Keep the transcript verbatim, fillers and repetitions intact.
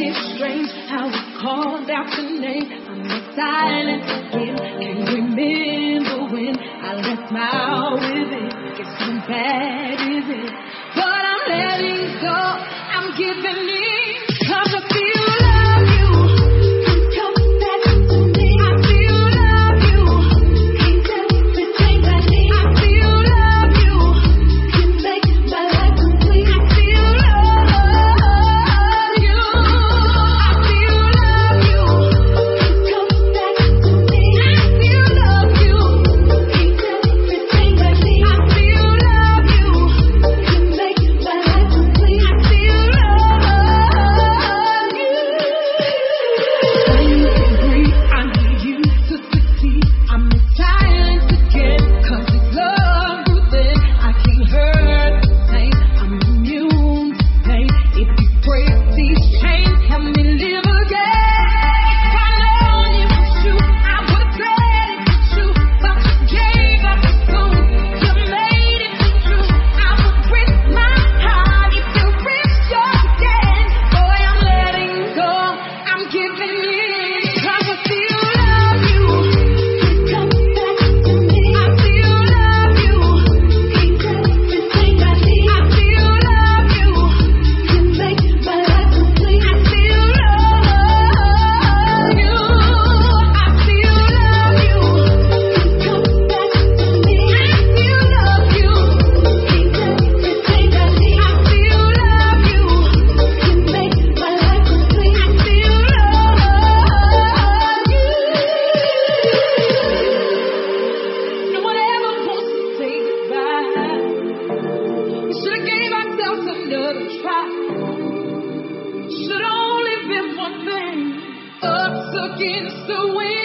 strange how we called out your name. I'm in silence again. Can't remember when I left my with it. Guess how bad is it? But I'm letting go. I'm giving in. 'Cause I feel love you. Come back to me. I feel love you. Can't tell the things I need. I feel love you. Can make my life complete. I feel love you. I feel love you. Come back to me. I feel love you. Can't tell the things I need. I feel love you. Can make my life complete. I feel love you. When you can breathe, I need you to succeed. I'm in silence again, 'cause it's love within. I can't hurt the pain. I'm immune to pain. If you break these chains, help me live again. If I known it was you, I would've said it was you. But you gave up the spoon. You made it true. I would risk my heart if you risk yours again. Boy, I'm letting go. I'm giving in. 'Cause I feel love you. Come back to me. I feel love you. Can't tell the things I need. I feel love you. Can make my life complete. I feel love you. I feel love you. Come back to me. I feel love you. Can't tell the things I need. I feel love you. Can make my life complete. I feel love you. No one ever wants to say goodbye. We should've gave ourselves another try. Should've only been one thing. Us against the wind.